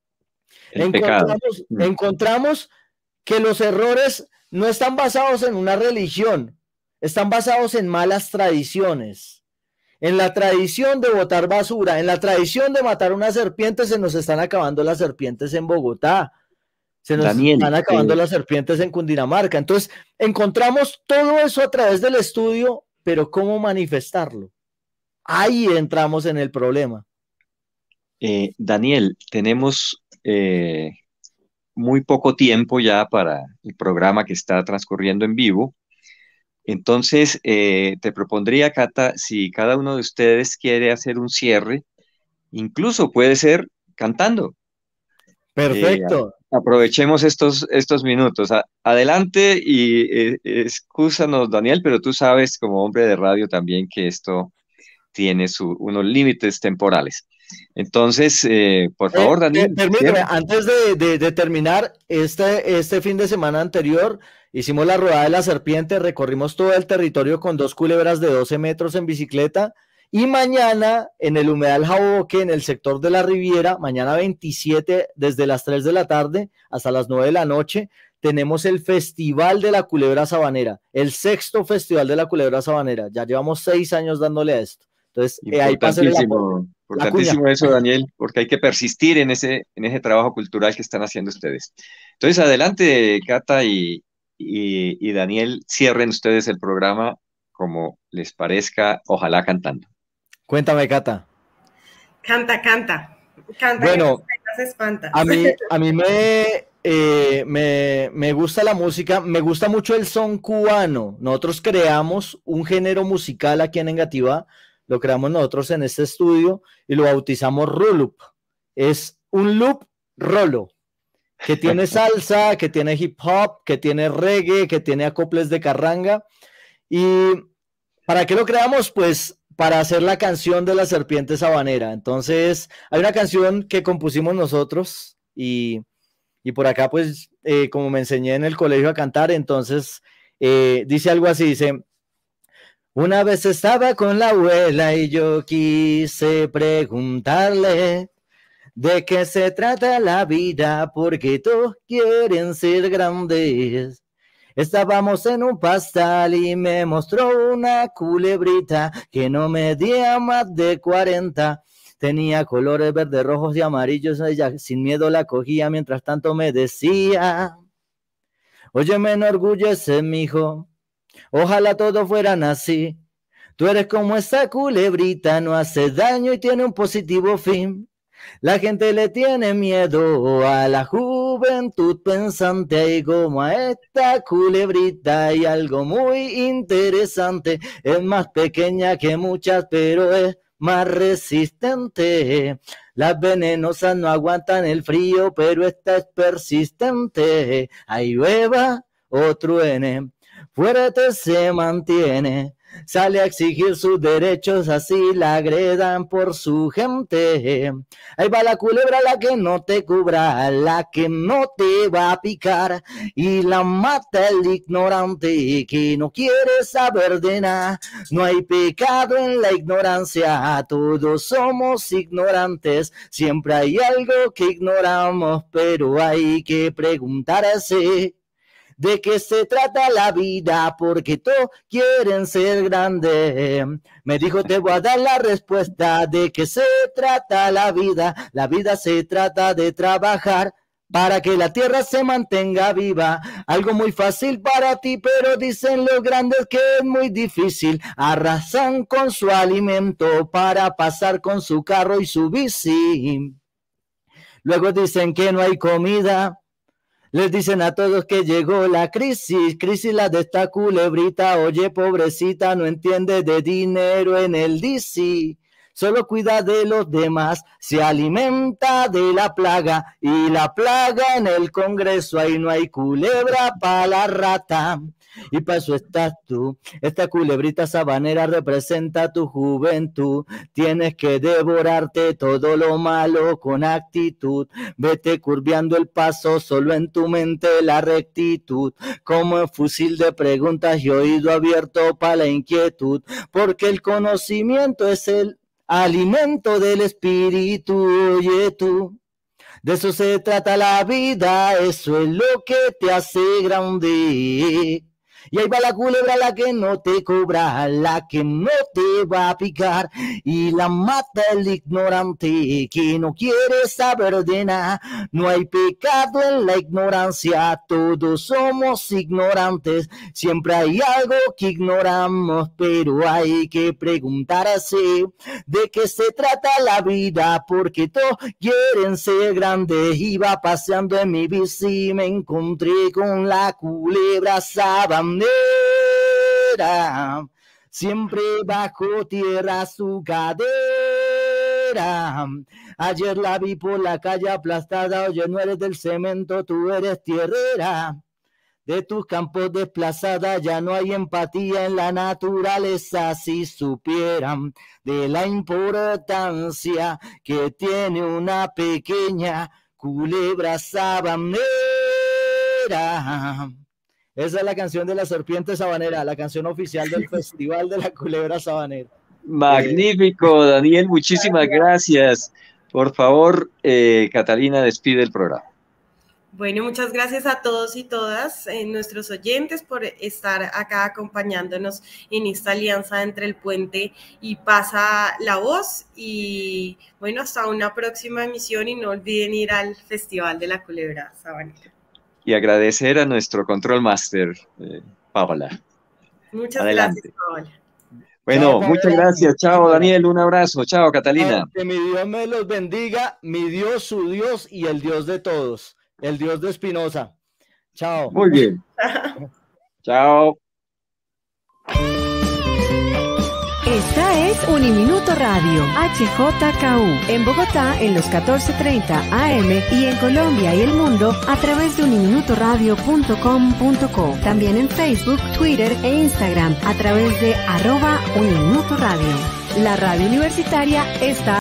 Encontramos que los errores no están basados en una religión, están basados en malas tradiciones. En la tradición de botar basura, en la tradición de matar una serpiente, se nos están acabando las serpientes en Bogotá. Se nos están acabando las serpientes en Cundinamarca. Entonces, encontramos todo eso a través del estudio, pero ¿cómo manifestarlo? Ahí entramos en el problema.
Daniel, tenemos muy poco tiempo ya para el programa que está transcurriendo en vivo. Entonces, te propondría, Cata, si cada uno de ustedes quiere hacer un cierre, incluso puede ser cantando.
Perfecto.
Aprovechemos estos minutos. Adelante y excúsanos, Daniel, pero tú sabes como hombre de radio también que esto tiene unos límites temporales. Entonces, por favor, Daniel.
Permíteme, antes de terminar, este fin de semana anterior hicimos la rodada de la serpiente, recorrimos todo el territorio con 2 culebras de 12 metros en bicicleta. Y mañana en el Humedal Jaboque, en el sector de la Riviera, mañana 27, desde las 3 de la tarde hasta las 9 de la noche, tenemos el Festival de la Culebra Sabanera, el 6º Festival de la Culebra Sabanera. Ya llevamos 6 años dándole a esto. Entonces, ahí
importantísimo eso, Daniel, porque hay que persistir en ese trabajo cultural que están haciendo ustedes. Entonces, adelante, Cata y Daniel, cierren ustedes el programa como les parezca, ojalá cantando.
Cuéntame, Cata.
Canta.
Bueno,
se espanta.
a mí me gusta la música, me gusta mucho el son cubano. Nosotros creamos un género musical aquí en Engativá, lo creamos nosotros en este estudio y lo bautizamos Rulup. Es un loop rolo, que tiene salsa, que tiene hip hop, que tiene reggae, que tiene acoples de carranga. ¿Y para qué lo creamos? Pues para hacer la canción de la serpiente sabanera. Entonces, hay una canción que compusimos nosotros y por acá, pues, como me enseñé en el colegio a cantar, entonces dice algo así, dice: una vez estaba con la abuela y yo quise preguntarle de qué se trata la vida, porque todos quieren ser grandes. Estábamos en un pastel y me mostró una culebrita que no medía más de 40. Tenía colores verdes, rojos y amarillos. Ella sin miedo la cogía, mientras tanto me decía: oye, me enorgullece, mijo, ojalá todos fueran así. Tú eres como esa culebrita, no hace daño y tiene un positivo fin. La gente le tiene miedo a la juventud pensante y como a esta culebrita hay algo muy interesante. Es más pequeña que muchas, pero es más resistente. Las venenosas no aguantan el frío, pero esta es persistente. Ahí llueva o truene, fuerte se mantiene. Sale a exigir sus derechos, así la agredan por su gente. Ahí va la culebra, la que no te cubra, la que no te va a picar, y la mata el ignorante que no quiere saber de nada. No hay pecado en la ignorancia, todos somos ignorantes, siempre hay algo que ignoramos, pero hay que preguntarse de qué se trata la vida, porque todos quieren ser grandes. Me dijo, te voy a dar la respuesta de qué se trata la vida. La vida se trata de trabajar para que la tierra se mantenga viva. Algo muy fácil para ti, pero dicen los grandes que es muy difícil. Arrasan con su alimento para pasar con su carro y su bici. Luego dicen que no hay comida. Les dicen a todos que llegó la crisis la de esta culebrita. Oye, pobrecita, no entiende de dinero en el DC. Solo cuida de los demás, se alimenta de la plaga. Y la plaga en el Congreso, ahí no hay culebra para la rata. Y para eso estás tú. Esta culebrita sabanera representa tu juventud. Tienes que devorarte todo lo malo con actitud. Vete curveando el paso, solo en tu mente la rectitud. Como un fusil de preguntas y oído abierto para la inquietud. Porque el conocimiento es el alimento del espíritu. Oye tú, de eso se trata la vida, eso es lo que te hace grande. Y ahí va la culebra, la que no te cobra, la que no te va a picar, y la mata el ignorante que no quiere saber de nada. No hay pecado en la ignorancia, todos somos ignorantes, siempre hay algo que ignoramos, pero hay que preguntarse de qué se trata la vida, porque todos quieren ser grandes. Iba paseando en mi bici y me encontré con la culebra sabanera. Siempre bajo tierra su cadera. Ayer la vi por la calle aplastada. Oye, no eres del cemento, tú eres tierrera. De tus campos desplazada ya no hay empatía en la naturaleza. Si supieran de la importancia que tiene una pequeña culebra sabanera. Esa es la canción de la serpiente sabanera, la canción oficial del Festival de la Culebra Sabanera.
Magnífico, Daniel, muchísimas gracias. Por favor, Catalina, despide el programa.
Bueno, muchas gracias a todos y todas, nuestros oyentes, por estar acá acompañándonos en esta alianza entre El Puente y Pasa la Voz. Y bueno, hasta una próxima emisión y no olviden ir al Festival de la Culebra Sabanera.
Y agradecer a nuestro control master, Paola.
Muchas
Adelante.
gracias, Paola.
Bueno,
Chao,
muchas
Paola.
gracias. Chao, Daniel. Un abrazo. Chao, Catalina.
Que mi Dios me los bendiga, mi Dios, su Dios y el Dios de todos, el Dios de Espinosa. Chao.
Muy bien. Chao.
Esta es Uniminuto Radio, HJKU, en Bogotá en los 14:30 AM y en Colombia y el mundo a través de uniminutoradio.com.co. También en Facebook, Twitter e Instagram a través de @Uniminuto Radio. La radio universitaria está